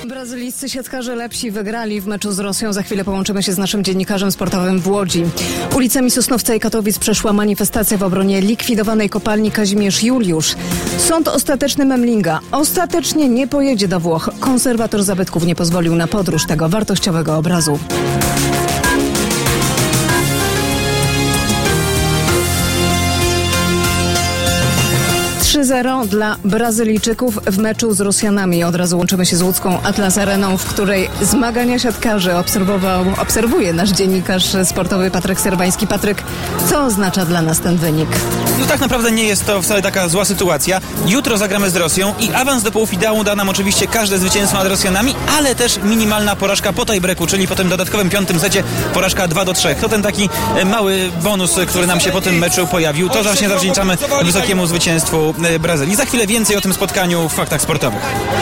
Brazylijscy siatkarze lepsi wygrali w meczu z Rosją. Za chwilę połączymy się z naszym dziennikarzem sportowym w Łodzi. Ulicami Sosnowca i Katowic przeszła manifestacja w obronie likwidowanej kopalni Kazimierz Juliusz. Sąd ostateczny Memlinga ostatecznie nie pojedzie do Włoch. Konserwator zabytków nie pozwolił na podróż tego wartościowego obrazu. 3-0 dla Brazylijczyków w meczu z Rosjanami. Od razu łączymy się z łódzką Atlas Areną, w której zmagania siatkarzy obserwuje nasz dziennikarz sportowy Patryk Serwański. Patryk, co oznacza dla nas ten wynik? No tak naprawdę nie jest to wcale taka zła sytuacja. Jutro zagramy z Rosją i awans do półfinału da nam oczywiście każde zwycięstwo nad Rosjanami, ale też minimalna porażka po tiebreaku, czyli po tym dodatkowym 5. secie porażka 2-3. To ten taki mały bonus, który nam się po tym meczu pojawił. To właśnie zawdzięczamy wysokiemu zwycięstwu Brazylii. Za chwilę więcej o tym spotkaniu w Faktach Sportowych.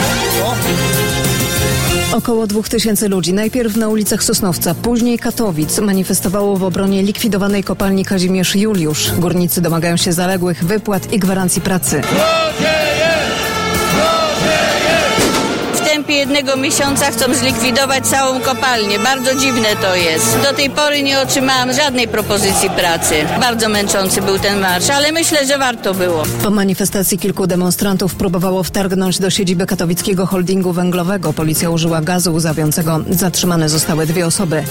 Około 2000 ludzi, najpierw na ulicach Sosnowca, później Katowic, manifestowało w obronie likwidowanej kopalni Kazimierz Juliusz. Górnicy domagają się zaległych wypłat i gwarancji pracy. W tempie 1 miesiąca chcą zlikwidować całą kopalnię. Bardzo dziwne to jest. Do tej pory nie otrzymałam żadnej propozycji pracy. Bardzo męczący był ten marsz, ale myślę, że warto było. Po manifestacji kilku demonstrantów próbowało wtargnąć do siedziby katowickiego holdingu węglowego. Policja użyła gazu łzawiącego. Zatrzymane zostały 2 osoby.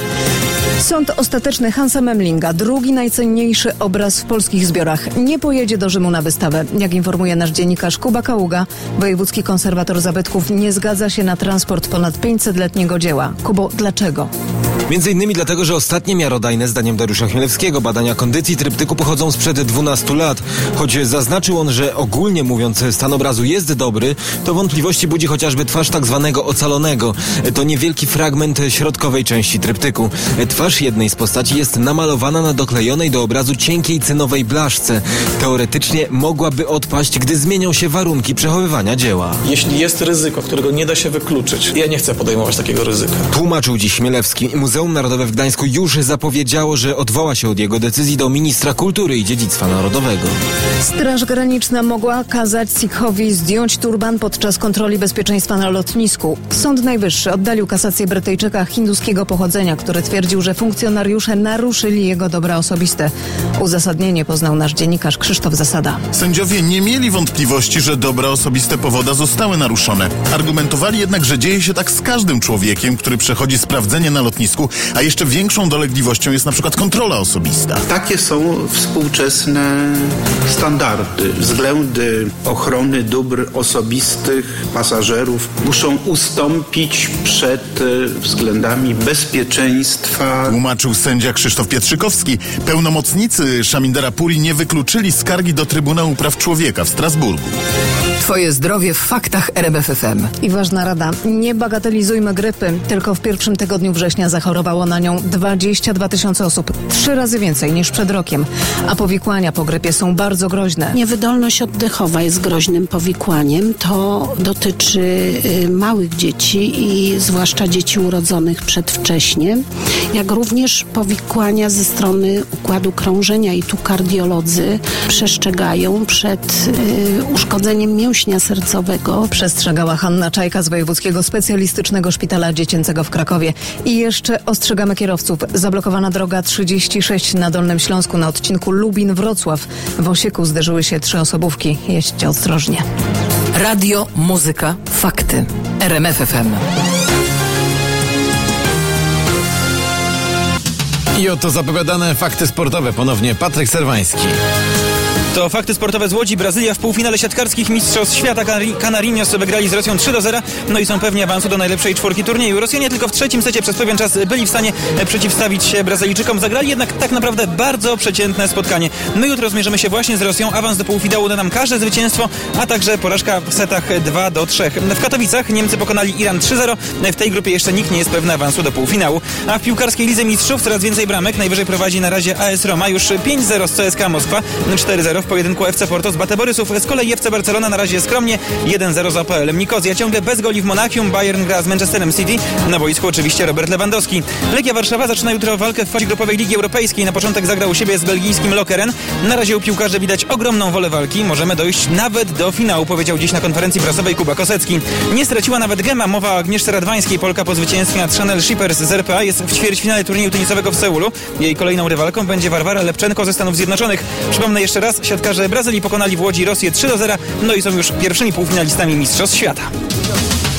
Sąd ostateczny Hansa Memlinga, drugi najcenniejszy obraz w polskich zbiorach, nie pojedzie do Rzymu na wystawę. Jak informuje nasz dziennikarz Kuba Kaługa, wojewódzki konserwator zabytków nie zgadza się na transport ponad 500-letniego dzieła. Kubo, dlaczego? Między innymi dlatego, że ostatnie miarodajne, zdaniem Dariusza Chmielewskiego, badania kondycji tryptyku pochodzą sprzed 12 lat. Choć zaznaczył on, że ogólnie mówiąc stan obrazu jest dobry, to wątpliwości budzi chociażby twarz tak zwanego ocalonego. To niewielki fragment środkowej części tryptyku. Twarz jednej z postaci jest namalowana na doklejonej do obrazu cienkiej cynowej blaszce. Teoretycznie mogłaby odpaść, gdy zmienią się warunki przechowywania dzieła. Jeśli jest ryzyko, którego nie da się wykluczyć, ja nie chcę podejmować takiego ryzyka. Tłumaczył dziś Chmielewski. Muzeum Narodowe w Gdańsku już zapowiedziało, że odwoła się od jego decyzji do ministra kultury i dziedzictwa narodowego. Straż Graniczna mogła kazać Sikhowi zdjąć turban podczas kontroli bezpieczeństwa na lotnisku. Sąd Najwyższy oddalił kasację Brytyjczyka hinduskiego pochodzenia, który twierdził, że funkcjonariusze naruszyli jego dobra osobiste. Uzasadnienie poznał nasz dziennikarz Krzysztof Zasada. Sędziowie nie mieli wątpliwości, że dobra osobiste powoda zostały naruszone. Argumentowali jednak, że dzieje się tak z każdym człowiekiem, który przechodzi sprawdzenie na lotnisku, a jeszcze większą dolegliwością jest na przykład kontrola osobista. Takie są współczesne standardy. Względy ochrony dóbr osobistych pasażerów muszą ustąpić przed względami bezpieczeństwa. Tłumaczył sędzia Krzysztof Pietrzykowski. Pełnomocnicy Szamindera Puri nie wykluczyli skargi do Trybunału Praw Człowieka w Strasburgu. Twoje zdrowie w faktach RMF FM. I ważna rada. Nie bagatelizujmy grypy. Tylko w pierwszym tygodniu września zachorowało na nią 22 000 osób. 3 razy więcej niż przed rokiem. A powikłania po grypie są bardzo groźne. Niewydolność oddechowa jest groźnym powikłaniem. To dotyczy małych dzieci i zwłaszcza dzieci urodzonych przedwcześnie, jak również powikłania ze strony układu krążenia i tu kardiolodzy przestrzegają przed uszkodzeniem mięśnia sercowego. Przestrzegała Hanna Czajka z Wojewódzkiego Specjalistycznego Szpitala Dziecięcego w Krakowie. I jeszcze ostrzegamy kierowców. Zablokowana droga 36 na Dolnym Śląsku na odcinku Lubin-Wrocław. W Osieku zderzyły się 3 osobówki. Jeźdźcie ostrożnie. Radio, muzyka, fakty. RMF FM. I oto zapowiadane fakty sportowe. Ponownie Patryk Serwański. To fakty sportowe z Łodzi. Brazylia w półfinale siatkarskich Mistrzostw Świata. Canarinos wygrali z Rosją 3-0. No i są pewni awansu do najlepszej 4 turnieju. Rosjanie tylko w 3. secie przez pewien czas byli w stanie przeciwstawić się Brazylijczykom. Zagrali jednak tak naprawdę bardzo przeciętne spotkanie. My jutro zmierzymy się właśnie z Rosją. Awans do półfinału da nam każde zwycięstwo, a także porażka w setach 2-3. W Katowicach Niemcy pokonali Iran 3-0. W tej grupie jeszcze nikt nie jest pewny awansu do półfinału. A w piłkarskiej Lidze Mistrzów coraz więcej bramek. Najwyżej prowadzi na razie AS Roma. Już 5-0 z CSKA Moskwa, 4-0 w pojedynku FC Porto z Bate Borysów. Z kolei FC Barcelona na razie skromnie 1-0 za PL Nikozja. Ciągle bez goli w Monachium. Bayern gra z Manchesterem City. Na boisku oczywiście Robert Lewandowski. Legia Warszawa zaczyna jutro walkę w fazie grupowej Ligi Europejskiej. Na początek zagra u siebie z belgijskim Lokeren. Na razie u piłkarzy widać ogromną wolę walki. Możemy dojść nawet do finału, powiedział dziś na konferencji prasowej Kuba Kosecki. Nie straciła nawet Gema. Mowa o Agnieszce Radwańskiej. Polka po zwycięstwie nad Chanel Shippers z RPA jest w ćwierćfinale turnieju tenisowego w Seulu. Jej kolejną rywalką będzie Warwara Lepczenko ze Stanów Zjednoczonych. Przypomnę jeszcze raz, siatkarze Brazylii pokonali w Łodzi Rosję 3-0, no i są już pierwszymi półfinalistami Mistrzostw Świata.